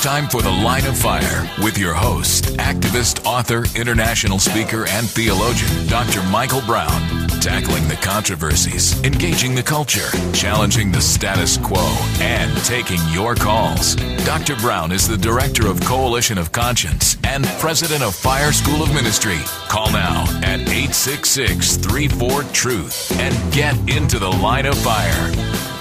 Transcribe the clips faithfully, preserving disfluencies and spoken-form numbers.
time for The Line of Fire with your host, activist, author, international speaker, and theologian, Doctor Michael Brown. Tackling the controversies, engaging the culture, challenging the status quo, and taking your calls. Doctor Brown is the director of Coalition of Conscience and president of Fire School of Ministry. Call now at eight six six, three four, truth and get into the line of fire.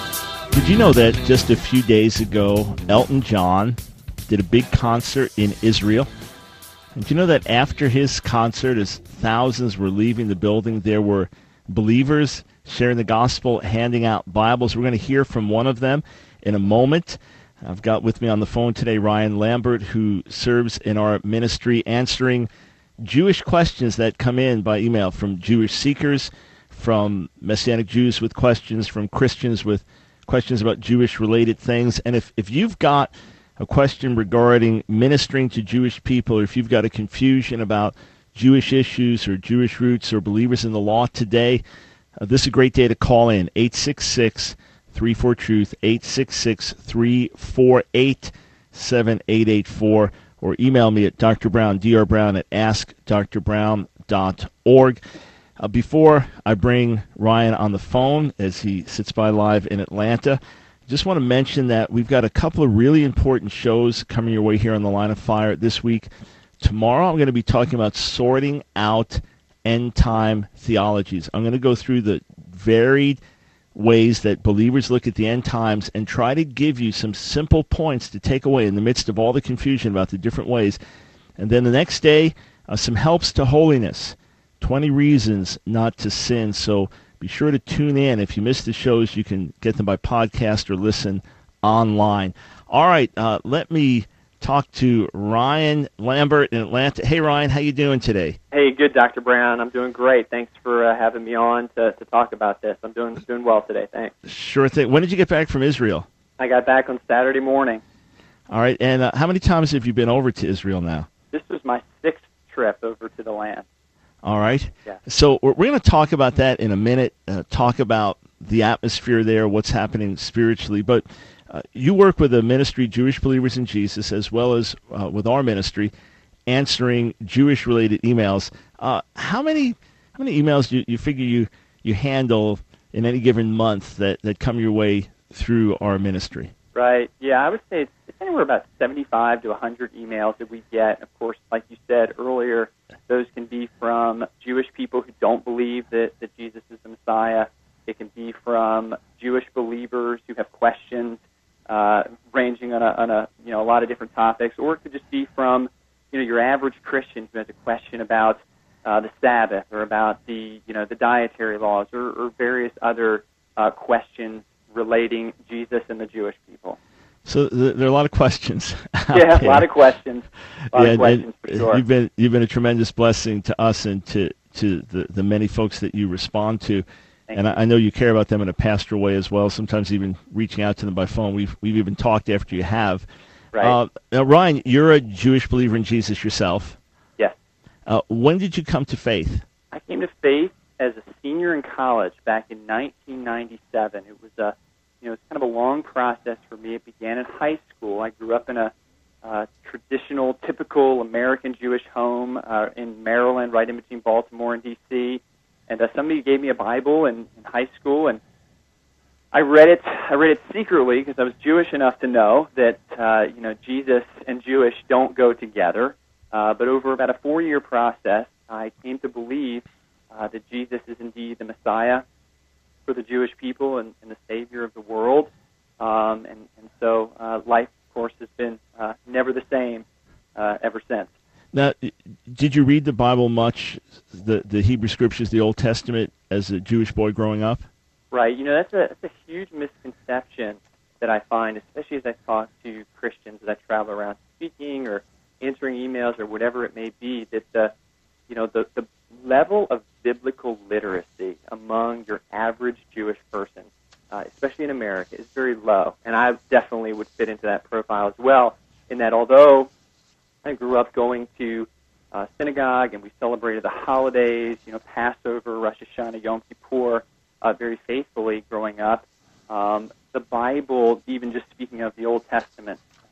Did you know that just a few days ago, Elton John did a big concert in Israel? And do you know that after his concert, as thousands were leaving the building, there were believers sharing the gospel, handing out Bibles? We're going to hear from one of them in a moment. I've got with me on the phone today Ryan Lambert, who serves in our ministry answering Jewish questions that come in by email from Jewish seekers, from Messianic Jews with questions, from Christians with questions about Jewish-related things. And if, if you've got a question regarding ministering to Jewish people, or if you've got a confusion about Jewish issues or Jewish roots or believers in the law today, uh, this is a great day to call in. eight six six, three four, truth, eight six six, three four eight, seven eight eight four, or email me at drbrown, drbrown at ask dr brown dot org. Uh, before I bring Ryan on the phone as he sits by live in Atlanta, I just want to mention that we've got a couple of really important shows coming your way here on the Line of Fire this week. Tomorrow I'm going to be talking about sorting out end-time theologies. I'm going to go through the varied ways that believers look at the end times and try to give you some simple points to take away in the midst of all the confusion about the different ways. And then the next day, uh, some helps to holiness. twenty reasons not to sin. So be sure to tune in. If you miss the shows, you can get them by podcast or listen online. All right, uh, let me talk to Ryan Lambert in Atlanta. Hey, Ryan, how you doing today? Hey, good, Doctor Brown. I'm doing great. Thanks for uh, having me on to, to talk about this. I'm doing doing well today. Thanks. Sure thing. When did you get back from Israel? I got back on Saturday morning. All right, and uh, how many times have you been over to Israel now? This was my sixth trip over to the land. All right. Yeah. So we're, we're going to talk about that in a minute, uh, talk about the atmosphere there, what's happening spiritually. But uh, you work with a ministry, Jewish Believers in Jesus, as well as uh, with our ministry, answering Jewish-related emails. Uh, how many how many emails do you, you figure you, you handle in any given month that, that come your way through our ministry? Right. Yeah, I would say it's, it's anywhere about seventy-five to one hundred emails that we get. Of course, like you said earlier, those can be from Jewish people who don't believe that, that Jesus is the Messiah. It can be from Jewish believers who have questions uh, ranging on a, on a you know a lot of different topics, or it could just be from you know your average Christian who has a question about uh, the Sabbath or about the you know the dietary laws or, or various other uh, questions relating Jesus and the Jewish people. So th- there are a lot of questions. Yeah, a lot of questions. A lot yeah, of questions for sure. You've been you've been a tremendous blessing to us and to to the, the many folks that you respond to, Thank and you. I, I know you care about them in a pastoral way as well. Sometimes even reaching out to them by phone. We've we've even talked after you have. Right. Uh, now, Ryan, you're a Jewish believer in Jesus yourself. Yes. Uh, when did you come to faith? I came to faith as a senior in college back in nineteen ninety-seven. It was a You know, it's kind of a long process for me. It began in high school. I grew up in a uh, traditional, typical American Jewish home uh, in Maryland, right in between Baltimore and D C. And uh, somebody gave me a Bible in, in high school, and I read it. I read it secretly because I was Jewish enough to know that uh, you know Jesus and Jewish don't go together. Uh, but over about a four-year process, I came to believe uh, that Jesus is indeed the Messiah for the Jewish people and, and the Savior of the world. Um, and, and so uh, life, of course, has been uh, never the same uh, ever since. Now, did you read the Bible much, the, the Hebrew Scriptures, the Old Testament, as a Jewish boy growing up? Right. You know, that's a, that's a huge misconception that I find, especially as I talk to Christians, as I travel around speaking or answering emails or whatever it may be, that the, you know, the, the level of biblical literacy among your average Jewish person, uh, especially in America, is very low. And I definitely would fit into that profile as well, in that although I grew up going to uh, synagogue and we celebrated the holidays, you know, Passover, Rosh Hashanah, Yom Kippur, uh, very faithfully growing up, um, the Bible, even just speaking of the Old Testament, uh, was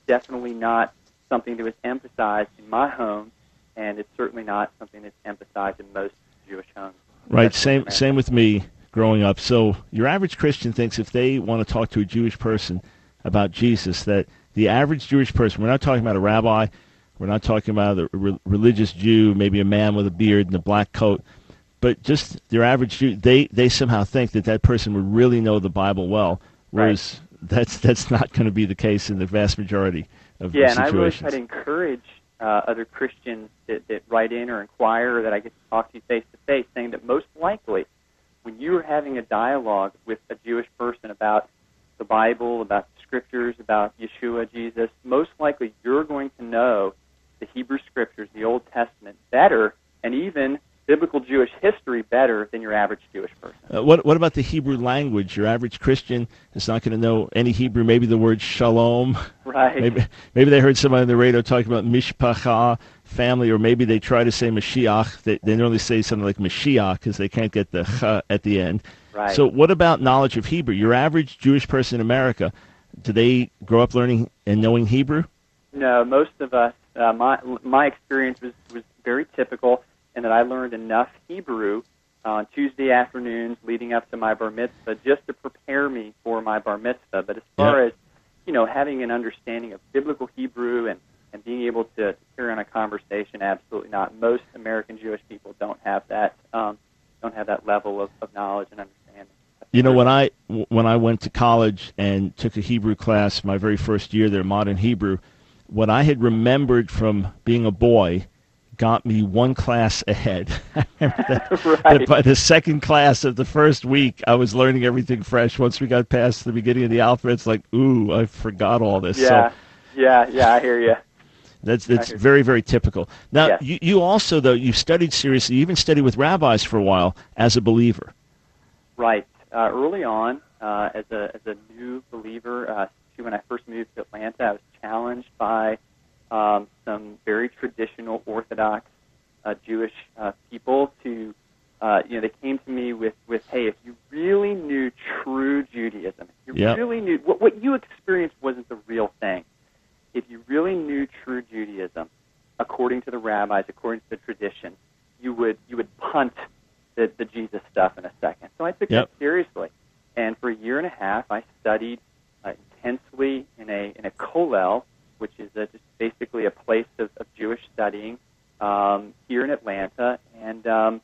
definitely not something that was emphasized in my home, and it's certainly not something that's emphasized in most Jewish homes. Right, same same with me growing up. So your average Christian thinks if they want to talk to a Jewish person about Jesus, that the average Jewish person, we're not talking about a rabbi, we're not talking about a re- religious Jew, maybe a man with a beard and a black coat, but just their average Jew, they, they somehow think that that person would really know the Bible well, whereas right. that's that's not going to be the case in the vast majority of yeah, situations. Yeah, and I really try to encourage uh, other Christians that, that write in or inquire, or that I get to talk to you face-to-face, saying that most likely when you are having a dialogue with a Jewish person about the Bible, about the Scriptures, about Yeshua, Jesus, most likely you're going to know the Hebrew Scriptures, the Old Testament, better, and even biblical Jewish history better than your average Jewish person. Uh, what what about the Hebrew language? Your average Christian is not going to know any Hebrew, maybe the word shalom. Right. Maybe, maybe they heard somebody on the radio talking about mishpacha, family, or maybe they try to say Mashiach. They, they normally say something like Mashiach because they can't get the ch at the end. Right. So what about knowledge of Hebrew? Your average Jewish person in America, do they grow up learning and knowing Hebrew? No, most of us, uh, my my experience was, was very typical in that I learned enough Hebrew on Tuesday afternoons leading up to my bar mitzvah just to prepare me for my bar mitzvah. But as far yep. as, you know, having an understanding of biblical Hebrew and, and being able to, to carry on a conversation, absolutely not. Most American Jewish people don't have that um, don't have that level of, of knowledge and understanding. You know, when I when I went to college and took a Hebrew class, my very first year there, Modern Hebrew, what I had remembered from being a boy got me one class ahead. I remember that, right. that by the second class of the first week, I was learning everything fresh. Once we got past the beginning of the alphabet, it's like, ooh, I forgot all this. Yeah, so, yeah, yeah, I hear you. That's that's very, very typical. Now, yes. you, you also, though, you studied seriously, you even studied with rabbis for a while as a believer. Right. Uh, early on, uh, as a as a new believer, uh, when I first moved to Atlanta, I was challenged by um, some very traditional Orthodox uh, Jewish uh, people to, uh, you know, they came to me with, with, hey, if you really knew true Judaism, if you yep. really knew, what, what you experienced wasn't the real thing. If you really knew true Judaism, according to the rabbis, according to the tradition, you would you would punt the, the Jesus stuff in a second. So I took yep. that seriously. And for a year and a half, I studied uh, intensely in a in a kollel, which is a, just basically a place of, of Jewish studying um, here in Atlanta. And um,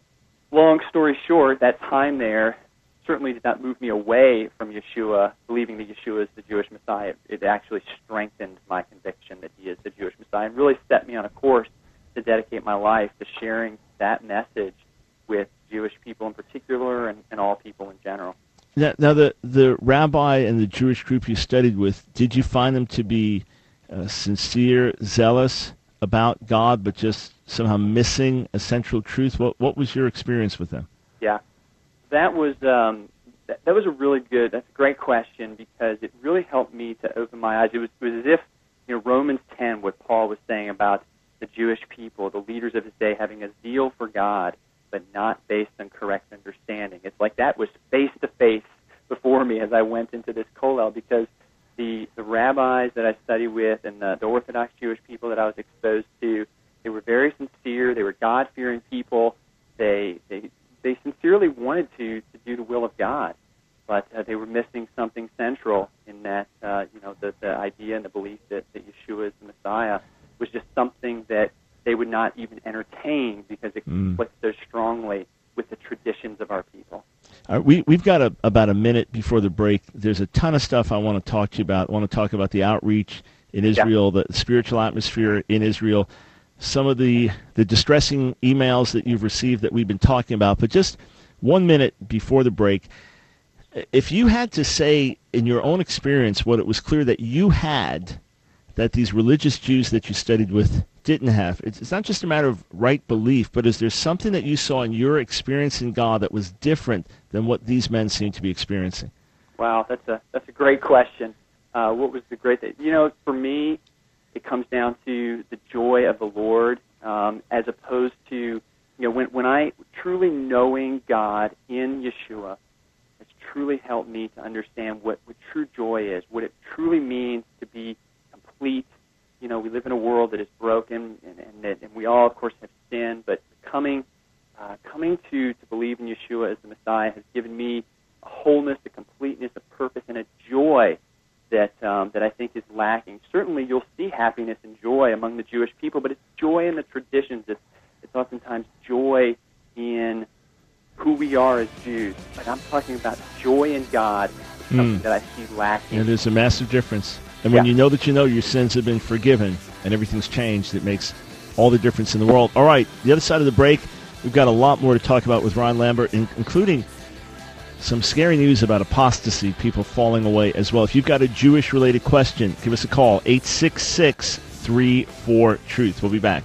long story short, that time there certainly did not move me away from Yeshua, believing that Yeshua is the Jewish Messiah. It actually strengthened my conviction that he is the Jewish Messiah and really set me on a course to dedicate my life to sharing that message with Jewish people in particular and, and all people in general. Now, now the, the rabbi and the Jewish group you studied with, did you find them to be uh, sincere, zealous about God, but just somehow missing a central truth? What what was your experience with them? Yeah, that was um, that, that was a really good. That's a great question because it really helped me to open my eyes. It was, it was as if you know Romans ten, what Paul was saying about the Jewish people, the leaders of his day, having a zeal for God, but not based on correct understanding. It's like that was face to face before me as I went into this kollel because the the rabbis that I studied with and the, the Orthodox Jewish people that I was exposed to, they were very sincere. They were God-fearing people. They they they sincerely wanted to to do the will of God, but uh, they were missing something central in that uh, you know the the idea and the belief that, that Yeshua is the Messiah was just something that they would not even entertain because it mm. conflicts so strongly with the traditions of our people. All right, we, we've got a, about a minute before the break. There's a ton of stuff I want to talk to you about. I want to talk about the outreach in Israel, yeah. the spiritual atmosphere in Israel, some of the, the distressing emails that you've received that we've been talking about. But just one minute before the break, if you had to say in your own experience what it was clear that you had that these religious Jews that you studied with didn't have. It's, it's not just a matter of right belief, but is there something that you saw in your experience in God that was different than what these men seem to be experiencing? Wow, that's a that's a great question. Uh, what was the great thing? You know, for me, it comes down to the joy of the Lord, um, as opposed to, you know, when when I truly knowing God in Yeshua, it's truly helped me to understand what, what true joy is, what it truly means to be we live in a world that is broken, and, and, that, and we all, of course, have sinned, but coming uh, coming to, to believe in Yeshua as the Messiah has given me a wholeness, a completeness, a purpose, and a joy that um, that I think is lacking. Certainly you'll see happiness and joy among the Jewish people, but it's joy in the traditions. It's, it's oftentimes joy in who we are as Jews. But I'm talking about joy in God, something mm. that I see lacking. And there's a massive difference. And when yeah. you know that you know your sins have been forgiven and everything's changed, it makes all the difference in the world. All right, the other side of the break, we've got a lot more to talk about with Ryan Lambert, including some scary news about apostasy, people falling away as well. If you've got a Jewish-related question, give us a call, eight six six, three four, truth. We'll be back.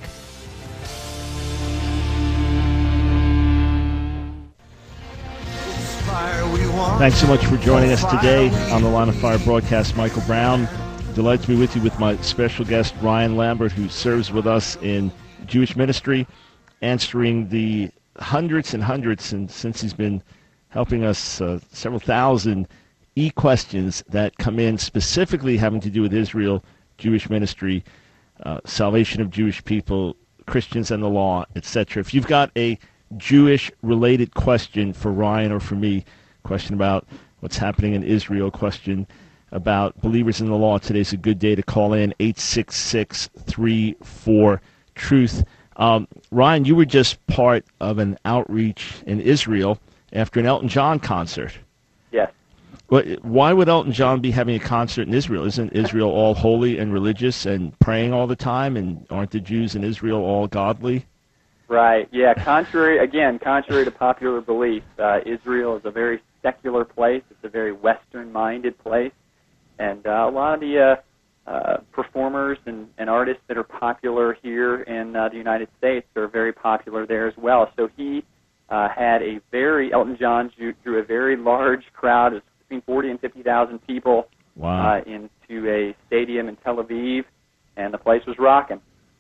Thanks so much for joining us today on the Line of Fire broadcast. Michael Brown. Delighted to be with you with my special guest, Ryan Lambert, who serves with us in Jewish ministry, answering the hundreds and hundreds, and since he's been helping us, uh, several thousand e-questions that come in specifically having to do with Israel, Jewish ministry, uh, salvation of Jewish people, Christians and the law, et cetera. If you've got a Jewish-related question for Ryan or for me, question about what's happening in Israel, question about believers in the law, today's a good day to call in, eight six six, three four, truth. Um, Ryan, you were just part of an outreach in Israel after an Elton John concert. Yes. Why would Elton John be having a concert in Israel? Isn't Israel all holy and religious and praying all the time, and aren't the Jews in Israel all godly? Right, yeah, contrary, again, contrary to popular belief, uh, Israel is a very secular place. It's a very Western-minded place. And uh, a lot of the uh, uh, performers and, and artists that are popular here in uh, the United States are very popular there as well. So he uh, had a very, Elton John drew, drew a very large crowd of between forty and fifty thousand people wow. uh, into a stadium in Tel Aviv, and the place was rocking.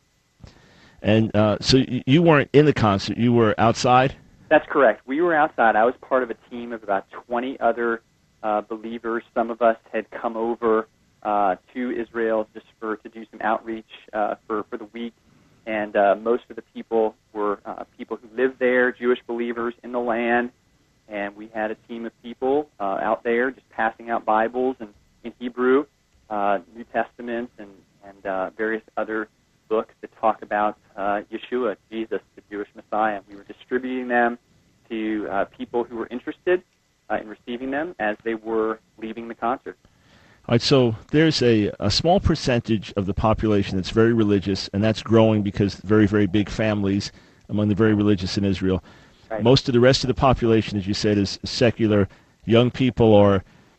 And uh, so you weren't in the concert, you were outside? That's correct. We were outside. I was part of a team of about twenty other uh, believers. Some of us had come over uh, to Israel just for to do some outreach uh, for, for the week, and uh, most of the people were uh, people who lived there, Jewish believers in the land, and we had a team of people uh, out there just passing out Bibles and in Hebrew, uh, New Testaments, and, and uh, various other books that talk about uh, Yeshua, Jesus, the Jewish Messiah. We were distributing them to uh, people who were interested uh, in receiving them as they were leaving the concert. All right, so there's a, a small percentage of the population that's very religious, and that's growing because very, very big families among the very religious in Israel. Right. Most of the rest of the population, as you said, is secular. Young people are,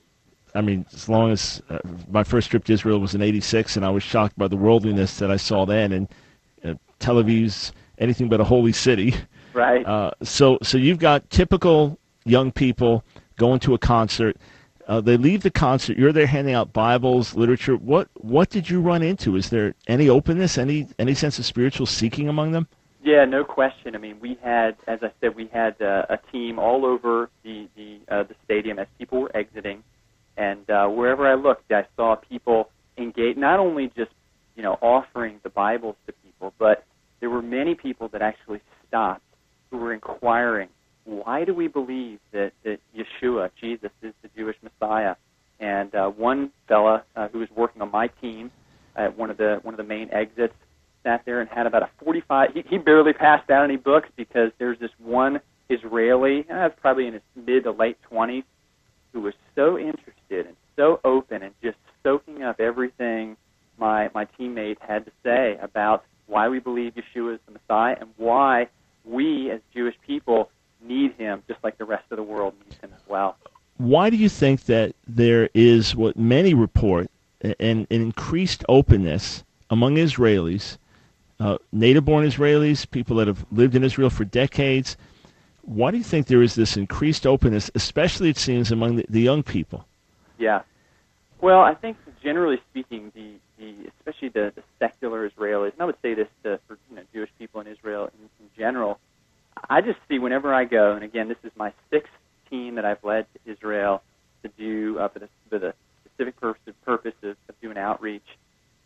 I mean, as long as uh, my first trip to Israel was in eighty-six, and I was shocked by the worldliness that I saw then, and uh, Tel Aviv's anything but a holy city. Right. Uh, so, so you've got typical young people going to a concert. Uh, they leave the concert. You're there handing out Bibles, literature. What what did you run into? Is there any openness, any any sense of spiritual seeking among them? Yeah, no question. I mean, we had, as I said, we had uh, a team all over the the, uh, the stadium as people were exiting. And uh, wherever I looked, I saw people engage, not only just, you know, offering the Bibles to people, but there were many people that actually stopped who were inquiring, why do we believe that, that Yeshua, Jesus, is the Jewish Messiah? And uh, one fella uh, who was working on my team at one of the one of the main exits sat there and had about a forty-five. He, he barely passed out any books because there's this one Israeli, uh, probably in his mid to late twenties, who was so interested and so open and just soaking up everything my my teammate had to say about why we believe Yeshua is the Messiah and why we as Jewish people need him just like the rest of the world needs him as well. Why do you think that there is what many report an, an increased openness among Israelis, uh, native-born Israelis, people that have lived in Israel for decades? Why do you think there is this increased openness, especially it seems among the, the young people? Yeah. Well, I think generally speaking, the, the especially the, the secular Israelis, and I would say this to, for you know, Jewish people in Israel in, in general, I just see whenever I go, and again, this is my sixth team that I've led to Israel to do uh, for, the, for the specific purpose, purpose of, of doing outreach.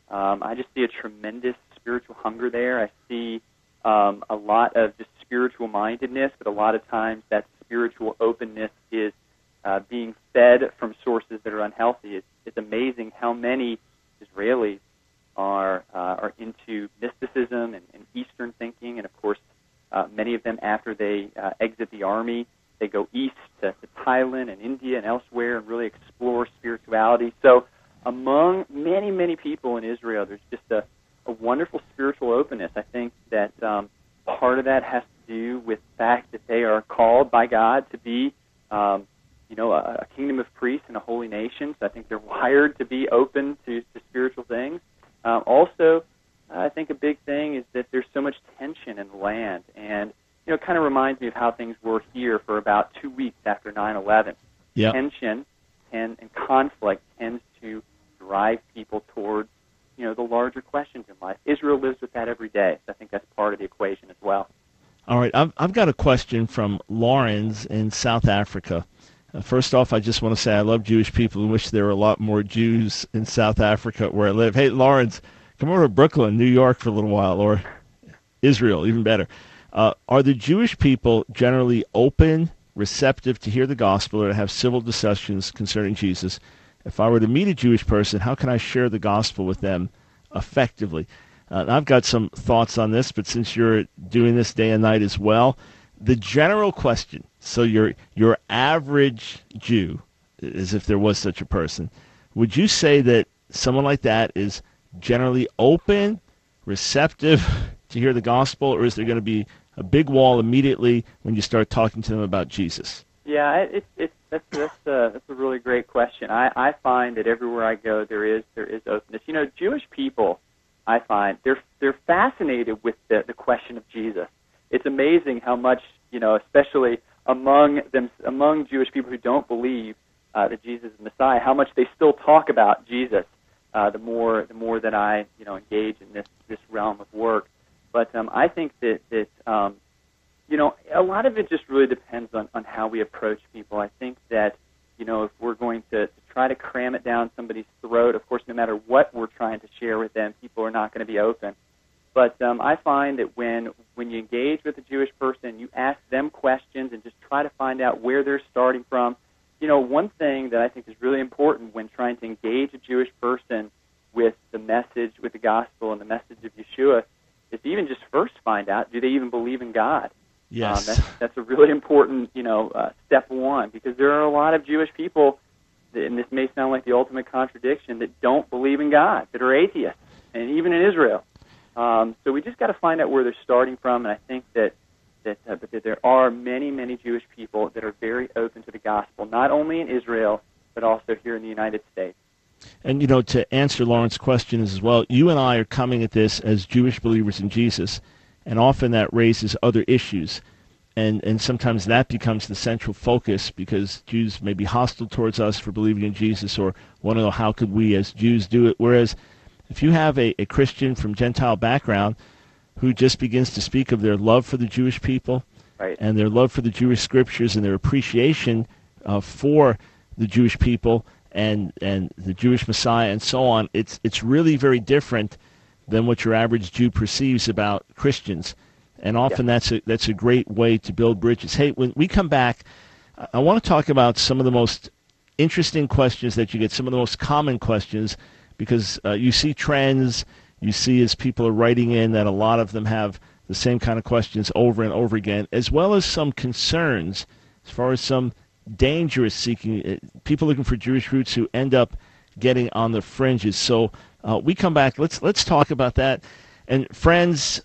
Um, I just see a tremendous spiritual hunger there. I see um, a lot of just spiritual mindedness, but a lot of times that spiritual openness is uh, being fed from sources that are unhealthy. It's, it's amazing how many Israelis are uh, are into mysticism and, and Eastern thinking, and of course, uh, many of them after they uh, exit the army, they go east to, to Thailand and India and elsewhere and really explore spirituality. So among many, many people in Israel, there's just a, a wonderful spiritual openness. I think that um, part of that has to do with the fact that they are called by God to be, um, you know, a, a kingdom of priests and a holy nation. So I think they're wired to be open to, to spiritual things. Um, also, I think a big thing is that there's so much tension in the land, and you know, it kind of reminds me of how things were here for about two weeks after nine eleven. Yep. Tension and, and conflict tends to drive people towards, you know, the larger questions in life. Israel lives with that every day, so I think that's part of the equation as well. All right, I've, I've got a question from Lawrence in South Africa. Uh, first off, I just want to say I love Jewish people and wish there were a lot more Jews in South Africa where I live. Hey, Lawrence, come over to Brooklyn, New York for a little while, or Israel, even better. Uh, are the Jewish people generally open, receptive to hear the gospel or to have civil discussions concerning Jesus? If I were to meet a Jewish person, how can I share the gospel with them effectively? Uh, I've got some thoughts on this, but since you're doing this day and night as well, the general question, so your your average Jew, as if there was such a person, would you say that someone like that is generally open, receptive to hear the gospel, or is there going to be a big wall immediately when you start talking to them about Jesus? Yeah, it's it, that's that's a, that's a really great question. I, I find that everywhere I go, there is there is openness. You know, Jewish people, I find they're they're fascinated with the the question of Jesus. It's amazing how much, you know, especially among them among Jewish people who don't believe uh, that Jesus is Messiah, how much they still talk about Jesus. Uh, the more the more that I you know engage in this this realm of work. But um, I think that, that um, you know, a lot of it just really depends on, on how we approach people. I think that, you know, if we're going to, to try to cram it down somebody's throat, of course, no matter what we're trying to share with them, people are not going to be open. But um, I find that when, when you engage with a Jewish person, you ask them questions and just try to find out where they're starting from. You know, one thing that I think is really important when trying to engage a Jewish person with the message, with the gospel and the message of Yeshua, is to even just first find out, do they even believe in God? Yes. Um, that's, that's a really important, you know, uh, step one, because there are a lot of Jewish people, that, and this may sound like the ultimate contradiction, that don't believe in God, that are atheists, and even in Israel. Um, so we just got to find out where they're starting from, and I think that that, uh, that there are many, many Jewish people that are very open to the gospel, not only in Israel, but also here in the United States. And, you know, to answer Lauren's question as well, you and I are coming at this as Jewish believers in Jesus, and often that raises other issues. And and sometimes that becomes the central focus because Jews may be hostile towards us for believing in Jesus or want to know how could we as Jews do it. Whereas if you have a, a Christian from Gentile background who just begins to speak of their love for the Jewish people right. and their love for the Jewish scriptures and their appreciation uh, for the Jewish people and and the Jewish Messiah and so on, it's it's really very different than what your average Jew perceives about Christians. And often yeah. that's a that's a great way to build bridges. Hey, when we come back, I want to talk about some of the most interesting questions that you get, some of the most common questions, because uh, you see trends, you see as people are writing in that a lot of them have the same kind of questions over and over again, as well as some concerns as far as some dangerous seeking, people looking for Jewish roots who end up getting on the fringes. So uh, we come back, let's let's talk about that. And friends,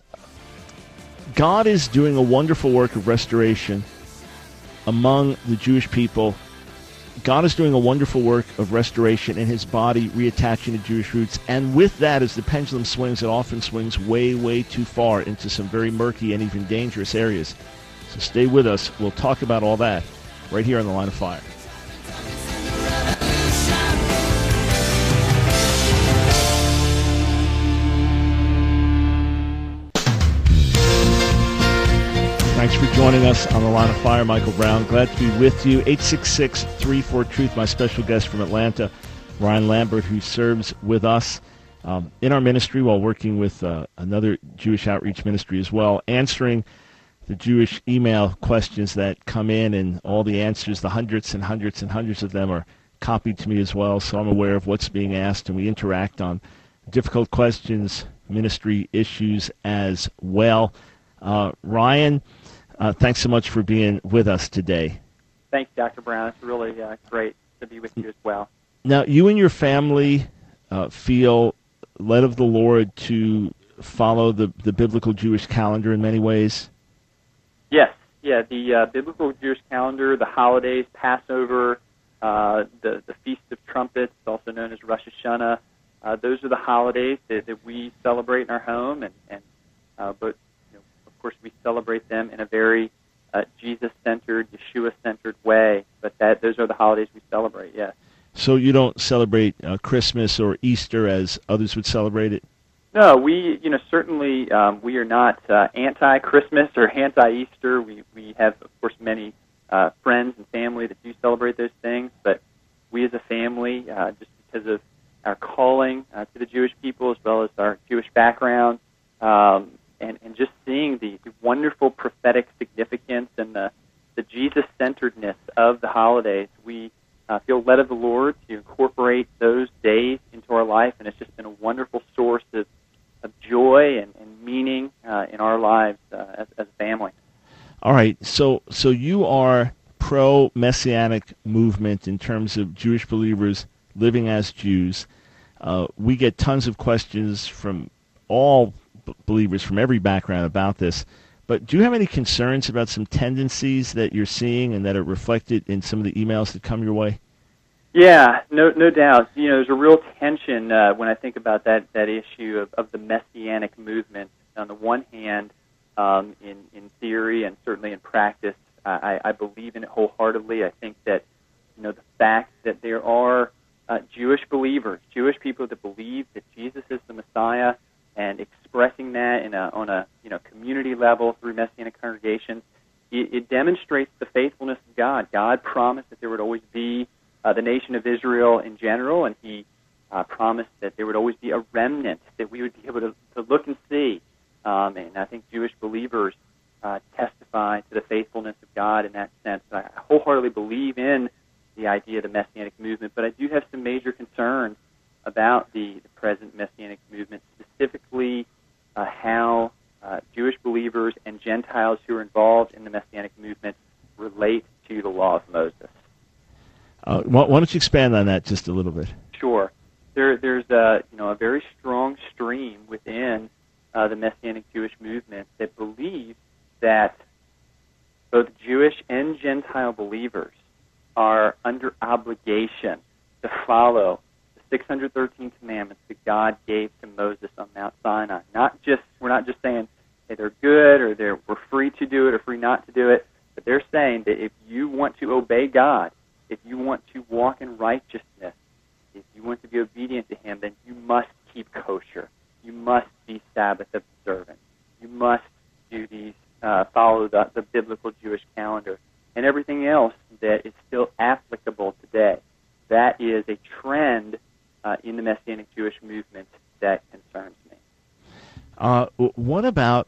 God is doing a wonderful work of restoration among the Jewish people. God is doing a wonderful work of restoration in his body, reattaching to Jewish roots. And with that, as the pendulum swings, it often swings way, way too far into some very murky and even dangerous areas. So stay with us. We'll talk about all that right here on The Line of Fire. Thanks for joining us on The Line of Fire. Michael Brown, glad to be with you. eight six six, three four, TRUTH, my special guest from Atlanta, Ryan Lambert, who serves with us um, in our ministry while working with uh, another Jewish outreach ministry as well, answering the Jewish email questions that come in, and all the answers, the hundreds and hundreds and hundreds of them, are copied to me as well, so I'm aware of what's being asked, and we interact on difficult questions, ministry issues as well. Uh, Ryan, uh, thanks so much for being with us today. Thanks, Doctor Brown. It's really uh, great to be with you as well. Now, you and your family uh, feel led of the Lord to follow the, the biblical Jewish calendar in many ways? Yes. Yeah, the uh, biblical Jewish calendar, the holidays, Passover, uh, the, the Feast of Trumpets, also known as Rosh Hashanah, uh, those are the holidays that, that we celebrate in our home, and, and uh, but you know, of course we celebrate them in a very uh, Jesus-centered, Yeshua-centered way, but that those are the holidays we celebrate, yes. So you don't celebrate uh, Christmas or Easter as others would celebrate it? No, we, you know, certainly um, we are not uh, anti-Christmas or anti-Easter. We we have, of course, many uh, friends and family that do celebrate those things, but we as a family, uh, just because of our calling uh, to the Jewish people as well as our Jewish background, um, and, and just seeing the, the wonderful prophetic significance and the, the Jesus-centeredness of the holidays, we Uh, feel led of the Lord to incorporate those days into our life, and it's just been a wonderful source of, of joy and, and meaning uh, in our lives uh, as, as a family. All right, so so you are pro-Messianic movement in terms of Jewish believers living as Jews. Uh, we get tons of questions from all b- believers from every background about this. But do you have any concerns about some tendencies that you're seeing and that are reflected in some of the emails that come your way? Yeah, no, no doubt. You know, there's a real tension uh, when I think about that that issue of, of the Messianic movement. On the one hand, um, in in theory and certainly in practice, I, I believe in it wholeheartedly. I think that you know the fact that there are uh, Jewish believers, Jewish people that believe that Jesus is the Messiah, and expressing that in a, on a you know community level through Messianic congregations, it, it demonstrates the faithfulness of God. God promised that there would always be uh, the nation of Israel in general, and He uh, promised that there would always be a remnant that we would be able to, to look and see. Um, and I think Jewish believers uh, testify to the faithfulness of God in that sense. I wholeheartedly believe in the idea of the Messianic movement, but I do have some major concerns about the, the present Messianic movement, specifically uh, how uh, Jewish believers and Gentiles who are involved in the Messianic movement relate to the law of Moses. Uh, why, why don't you expand on that just a little bit? Sure. There, there's a, you know, a very strong stream within uh, the Messianic Jewish movement that believes that both Jewish and Gentile believers are under obligation to follow six hundred thirteen commandments that God gave to Moses on Mount Sinai. Not just we're not just saying hey, they're good or they're we're free to do it or free not to do it, but they're saying that if you want to obey God, if you want to walk in righteousness, if you want to be obedient to Him, then you must keep kosher. You must be Sabbath observant. You must do these uh, follow the, the biblical Jewish calendar and everything else that is still applicable today. That is a trend Uh, in the Messianic Jewish movement that concerns me. Uh, what about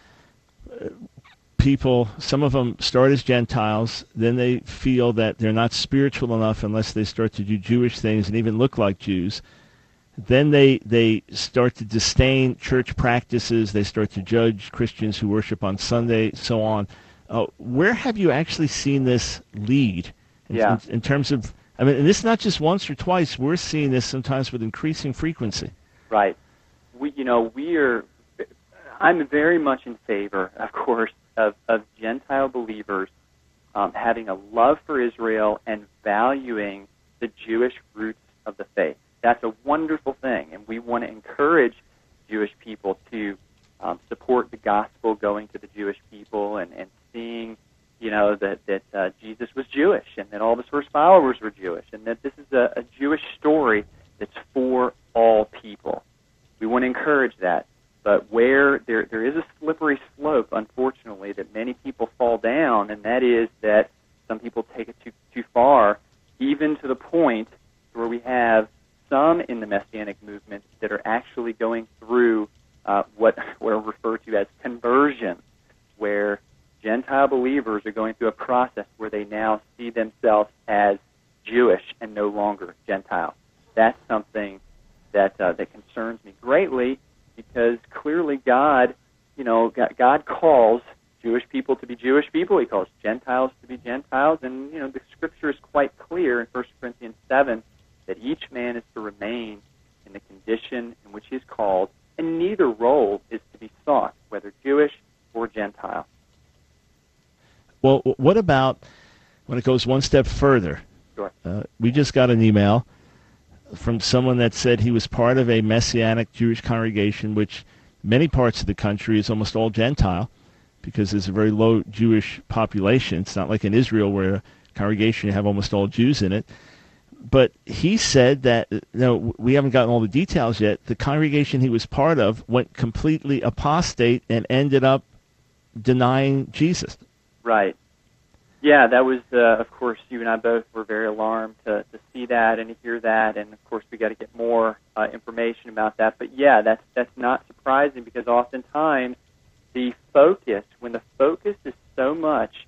uh, people, some of them start as Gentiles, then they feel that they're not spiritual enough unless they start to do Jewish things and even look like Jews. Then they, they start to disdain church practices, they start to judge Christians who worship on Sunday, so on. Uh, where have you actually seen this lead in, yeah. in, in terms of I mean, and this is not just once or twice. We're seeing this sometimes with increasing frequency. Right. We, you know, we are. I'm very much in favor, of course, of, of Gentile believers um, having a love for Israel and valuing the Jewish roots of the faith. That's a wonderful thing, and we want to encourage Jewish people to um, support the gospel going to the Jewish people and, and seeing. You know, that, that uh, Jesus was Jewish and that all of his first followers were Jewish and that this is a, a Jewish story that's for all people. We want to encourage that. But where there there is a slippery slope, unfortunately, that many people fall down, and that is that some people take it too, too far, even to the point where we have some in the Messianic movement that are actually going through uh, what what are referred to as conversion, where Gentile believers are going through a process where they now see themselves as Jewish and no longer Gentile. That's something that uh, that concerns me greatly, because clearly God, you know, God calls Jewish people to be Jewish people. He calls Gentiles to be Gentiles, and you know the Scripture is quite clear in First Corinthians seven that each man is to remain in the condition in which he is called, and neither role is to be sought, whether Jewish or Gentile. Well, what about when it goes one step further? Sure. Uh, we just got an email from someone that said he was part of a Messianic Jewish congregation, which many parts of the country is almost all Gentile, because there's a very low Jewish population. It's not like in Israel where a congregation you have almost all Jews in it. But he said that, you know, we haven't gotten all the details yet, the congregation he was part of went completely apostate and ended up denying Jesus. Right. Yeah, that was, uh, of course, you and I both were very alarmed to, to see that and to hear that, and of course we got to get more uh, information about that. But yeah, that's that's not surprising, because oftentimes the focus, when the focus is so much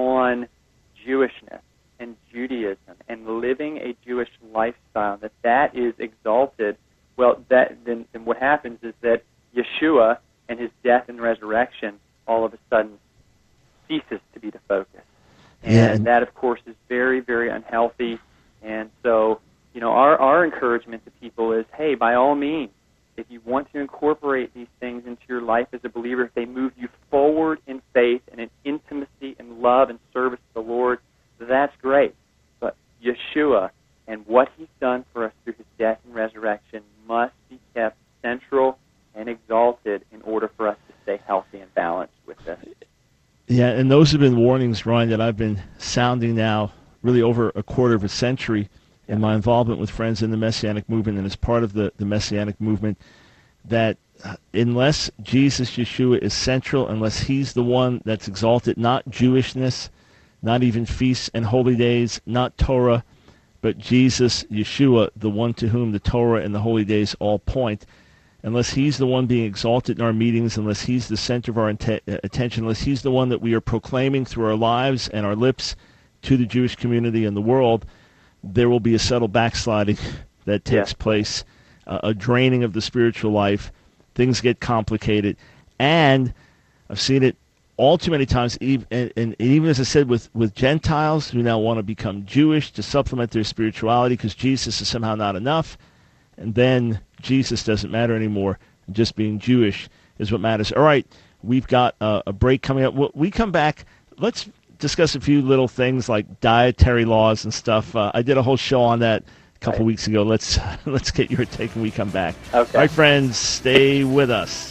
on Jewishness and Judaism and living a Jewish lifestyle, that that is exalted, well, that then, then what happens is that Yeshua and his death and resurrection all of a sudden ceases to be the focus. And, yeah, and that, of course, is very, very unhealthy. And so, you know, our, our encouragement to people is, hey, by all means, if you want to incorporate these things into your life as a believer, if they move you forward in faith and in intimacy and love and service to the Lord, that's great. But Yeshua and what he's done for us through his death and resurrection must be kept central and exalted in order for us to stay healthy and balanced with this. Yeah, and those have been warnings, Ryan, that I've been sounding now really over a quarter of a century in my involvement with friends in the Messianic movement and as part of the, the Messianic movement, that unless Jesus, Yeshua, is central, unless he's the one that's exalted, not Jewishness, not even feasts and holy days, not Torah, but Jesus, Yeshua, the one to whom the Torah and the holy days all point, unless he's the one being exalted in our meetings, unless he's the center of our int- attention, unless he's the one that we are proclaiming through our lives and our lips to the Jewish community and the world, there will be a subtle backsliding that takes yeah. place, uh, a draining of the spiritual life. Things get complicated. And I've seen it all too many times, even, and, and even as I said, with, with Gentiles who now want to become Jewish to supplement their spirituality because Jesus is somehow not enough. And then Jesus doesn't matter anymore. Just being Jewish is what matters. All right, we've got uh, a break coming up. When we come back, let's discuss a few little things like dietary laws and stuff. Uh, I did a whole show on that a couple right. weeks ago. Let's let's get your take when we come back. Okay. All right, friends, stay with us.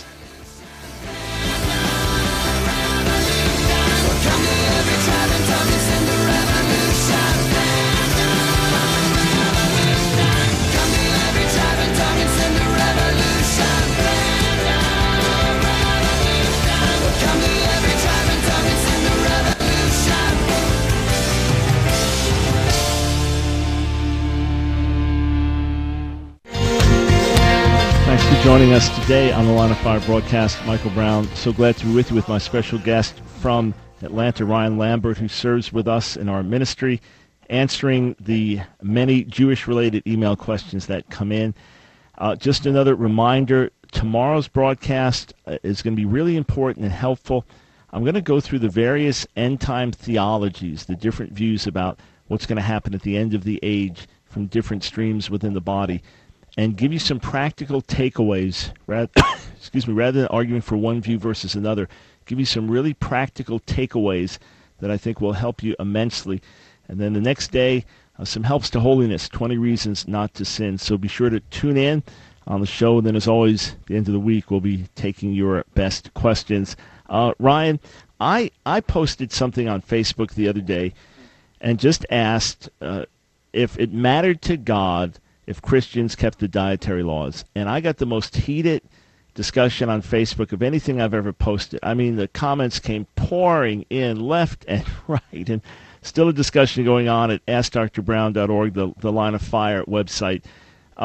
Joining us today on the Line of Fire broadcast, Michael Brown. So glad to be with you with my special guest from Atlanta, Ryan Lambert, who serves with us in our ministry, answering the many Jewish-related email questions that come in. Uh, just another reminder, tomorrow's broadcast is going to be really important and helpful. I'm going to go through the various end-time theologies, the different views about what's going to happen at the end of the age from different streams within the body, and give you some practical takeaways, rather, excuse me, rather than arguing for one view versus another, give you some really practical takeaways that I think will help you immensely. And then the next day, uh, some helps to holiness, twenty reasons not to sin. So be sure to tune in on the show. And then as always, at the end of the week, we'll be taking your best questions. Uh, Ryan, I, I posted something on Facebook the other day and just asked uh, if it mattered to God if Christians kept the dietary laws. And I got the most heated discussion on Facebook of anything I've ever posted. I mean, the comments came pouring in left and right, and still a discussion going on at ask dr brown dot org, the, the Line of Fire website. Um,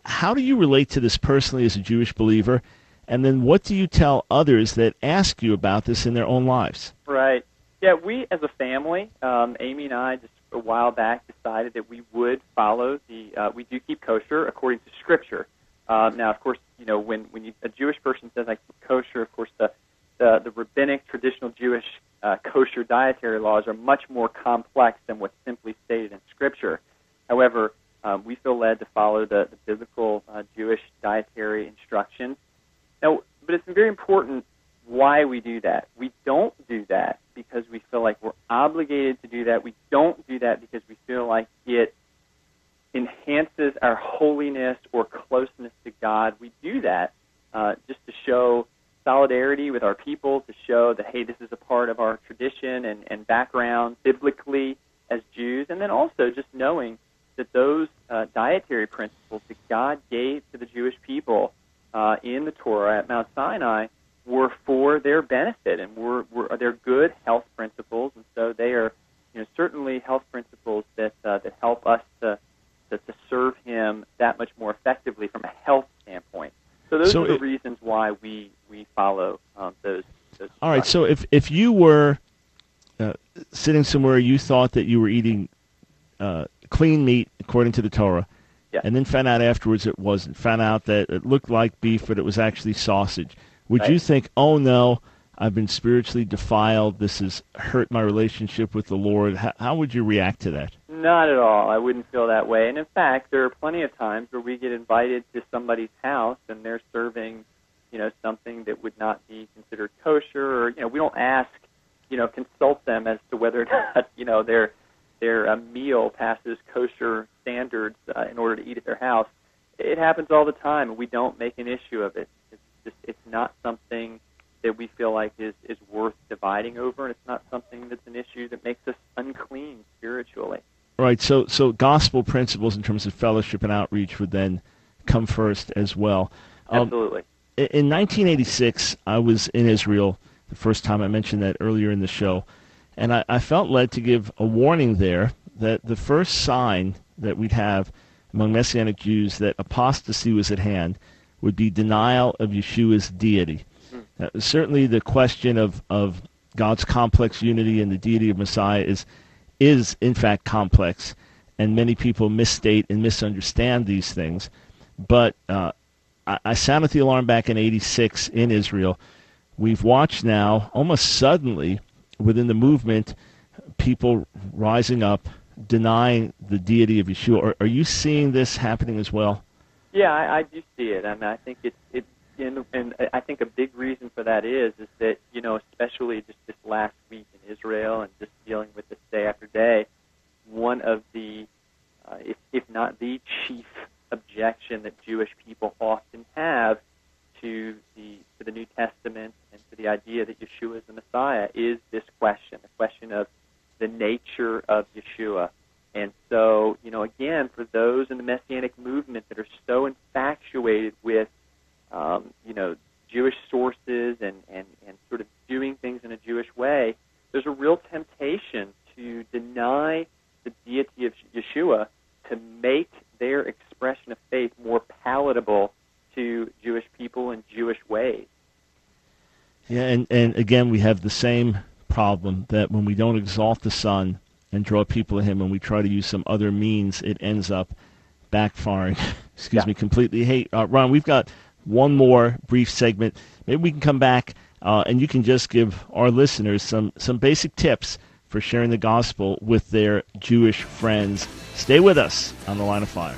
how do you relate to this personally as a Jewish believer? And then what do you tell others that ask you about this in their own lives? Right. Yeah, we as a family, um, Amy and I, just a while back decided that we would follow the, uh, we do keep kosher according to Scripture. Uh, now, of course, you know, when, when you, a Jewish person says I keep kosher, of course, the, the, the rabbinic, traditional Jewish uh, kosher dietary laws are much more complex than what's simply stated in Scripture. However, um, we feel led to follow the, the biblical uh, Jewish dietary instructions. Now, but it's very important why we do that. We don't do that because we feel like we're obligated to do that. We don't do that because we feel like it enhances our holiness or closeness to God. We do that uh, just to show solidarity with our people, to show that, hey, this is a part of our tradition and, and background biblically as Jews, and then also just knowing that those uh, dietary principles that God gave to the Jewish people uh, in the Torah at Mount Sinai were for their benefit, and were, were they're good health principles, and so they are, you know, certainly health principles that uh, that help us to, to to serve Him that much more effectively from a health standpoint. So those so are the it, reasons why we we follow um, those. those all right. So if if you were uh, sitting somewhere, you thought that you were eating uh, clean meat according to the Torah, yeah. and then found out afterwards it wasn't. Found out that it looked like beef, but it was actually sausage. Would right. you think, oh, no, I've been spiritually defiled, this has hurt my relationship with the Lord? How, how would you react to that? Not at all. I wouldn't feel that way. And in fact, there are plenty of times where we get invited to somebody's house and they're serving, you know, something that would not be considered kosher, or, you know, we don't ask, you know, consult them as to whether or not, you know, their their uh, meal passes kosher standards uh, in order to eat at their house. It happens all the time, and we don't make an issue of it. It's just, it's not something that we feel like is, is worth dividing over, and it's not something that's an issue that makes us unclean spiritually. Right, so so gospel principles in terms of fellowship and outreach would then come first as well. Um, Absolutely. In nineteen eighty-six, I was in Israel the first time. I mentioned that earlier in the show, and I, I felt led to give a warning there that the first sign that we'd have among Messianic Jews that apostasy was at hand would be denial of Yeshua's deity. Uh, certainly the question of, of God's complex unity and the deity of Messiah is, is in fact complex, and many people misstate and misunderstand these things. But uh, I, I sounded the alarm back in eighty-six in Israel. We've watched now, almost suddenly, within the movement, people rising up, denying the deity of Yeshua. Are, are you seeing this happening as well? Yeah, I, I do see it. I mean, I think it's it's in, and I think a big reason for that is is that, you know, especially just this last week in Israel and just dealing with this day after day, one of the, uh, if if not the chief objection that Jewish people often have to the to the New Testament and to the idea that Yeshua is the Messiah is this question, the question of the nature of Yeshua. And so, you know, again, for those in the Messianic movement that are so infatuated with, um, you know, Jewish sources and, and, and sort of doing things in a Jewish way, there's a real temptation to deny the deity of Yeshua to make their expression of faith more palatable to Jewish people in Jewish ways. Yeah, and, and again, we have the same problem that when we don't exalt the Son and draw people to Him, and we try to use some other means, it ends up backfiring. Excuse yeah. me, completely. Hey, uh, Ron, we've got one more brief segment. Maybe we can come back uh, and you can just give our listeners some, some basic tips for sharing the gospel with their Jewish friends. Stay with us on The Line of Fire.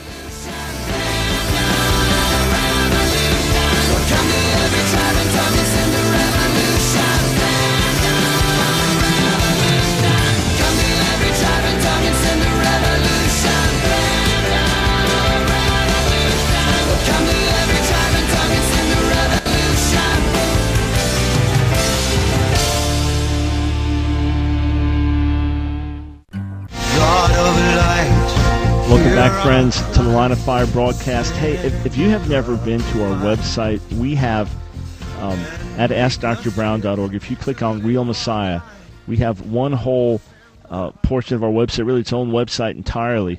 Welcome back, friends, to the Line of Fire broadcast. Hey, if, if you have never been to our website, we have um, at ask dr brown dot org. If you click on Real Messiah, we have one whole uh, portion of our website, really its own website entirely,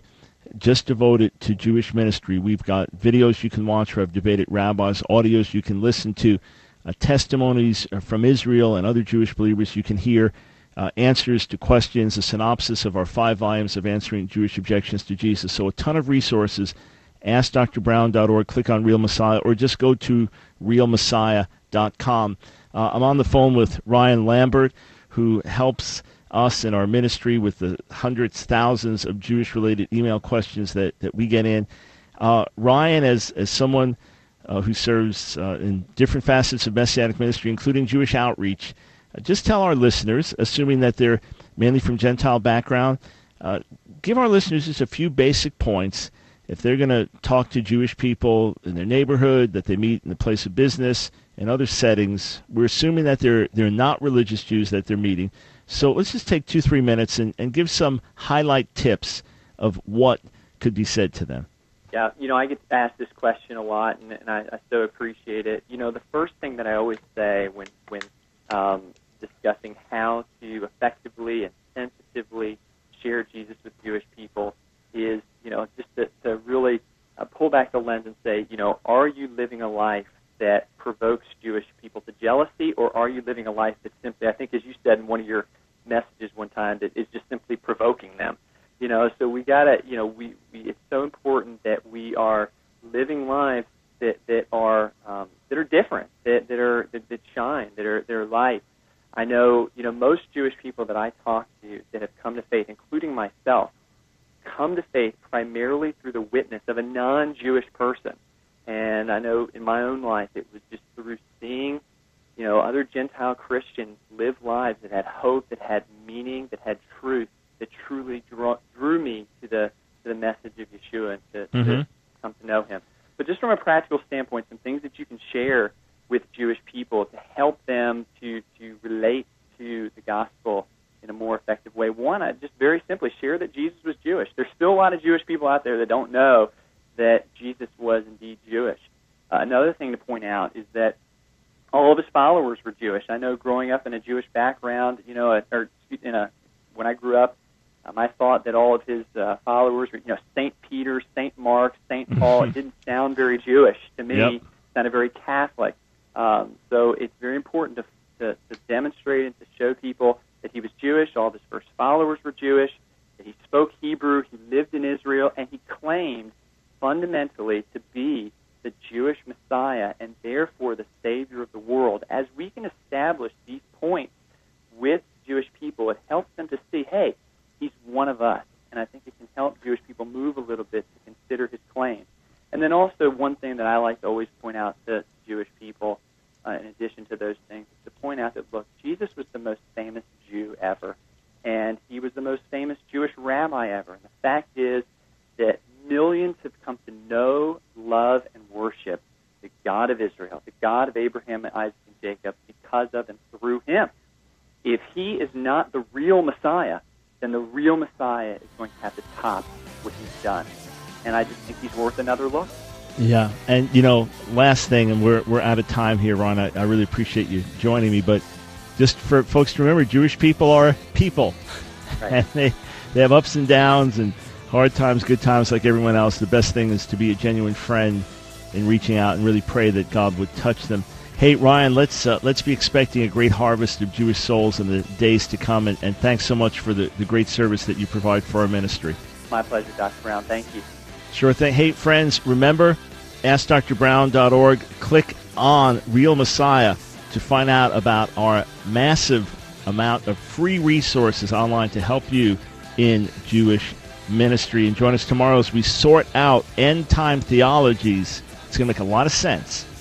just devoted to Jewish ministry. We've got videos you can watch where I've debated rabbis, audios you can listen to, uh, testimonies from Israel and other Jewish believers you can hear, uh, answers to questions, a synopsis of our five volumes of Answering Jewish Objections to Jesus. So a ton of resources. ask dr brown dot org, click on Real Messiah, or just go to real messiah dot com. Uh, I'm on the phone with Ryan Lambert, who helps us in our ministry with the hundreds, thousands of Jewish-related email questions that, that we get in. Uh, Ryan, as, as someone uh, who serves uh, in different facets of Messianic ministry, including Jewish outreach, uh, just tell our listeners, assuming that they're mainly from Gentile background, uh, give our listeners just a few basic points. If they're going to talk to Jewish people in their neighborhood, that they meet in the place of business, and other settings, we're assuming that they're they're not religious Jews that they're meeting. So let's just take two, three minutes and, and give some highlight tips of what could be said to them. Yeah, you know, I get asked this question a lot, and, and I, I so appreciate it. You know, the first thing that I always say when, when um, discussing how to effectively and sensitively share Jesus with Jewish people is, you know, just to, to really uh, pull back the lens and say, you know, are you living a life that provokes Jewish people to jealousy, or are you living a life that simply, I think as you said in one of your messages one time, that is just simply provoking them? You know, so we gotta, you know, we, we it's so important that we are living lives that, that are um, that are different, that, that are that, that shine, that are that are light. I know, you know, most Jewish people that I talk to that have come to faith, including myself, come to faith primarily through the witness of a non-Jewish person. And I know in my own life it was just through seeing, you know, other Gentile Christians live lives that had hope, that had meaning, that had truth, that truly drew, drew me to the to the message of Yeshua and to, mm-hmm. to come to know him. But just from a practical standpoint, some things that you can share with Jewish people to help them to, to relate to the gospel in a more effective way. One, I just very simply share that Jesus was Jewish. There's still a lot of Jewish people out there that don't know that Jesus was indeed Jewish. Uh, another thing to point out is that all of his followers were Jewish. I know growing up in a Jewish background, you know, or in a when I grew up, um, I thought that all of his uh, followers were, you know, Saint Peter, Saint Mark, Saint Paul. It didn't sound very Jewish to me. Yep. It sounded very Catholic. Um, so it's very important to, to, to demonstrate and to show people that he was Jewish. All of his first followers were Jewish, that he spoke Hebrew, he lived in Israel, and he claimed fundamentally to be the Jewish Messiah and therefore the Savior of the world. As we can establish these points with Jewish people, it helps them to see, hey, he's one of us. And I think it can help Jewish people move a little bit to consider his claims. And then also one thing that I like to always point out to Jewish people, uh, in addition to those things, is to point out that, look, Jesus was the most famous Jew ever, and he was the most famous Jewish rabbi ever. And the fact is that millions have come to know, love, and worship the God of Israel, the God of Abraham, Isaac, and Jacob, because of and through him. If he is not the real Messiah, then the real Messiah is going to have to top what he's done. And I just think he's worth another look. Yeah, and, you know, last thing, and we're we're out of time here, Ron. I, I really appreciate you joining me, but just for folks to remember, Jewish people are people. Right. And they, they have ups and downs and hard times, good times like everyone else. The best thing is to be a genuine friend in reaching out and really pray that God would touch them. Hey, Ryan, let's uh, let's be expecting a great harvest of Jewish souls in the days to come, and, and thanks so much for the, the great service that you provide for our ministry. My pleasure, Doctor Brown. Thank you. Sure thing. Hey, friends, remember, ask dr brown dot org. Click on Real Messiah to find out about our massive amount of free resources online to help you in Jewish ministry. And join us tomorrow as we sort out end-time theologies. It's going to make a lot of sense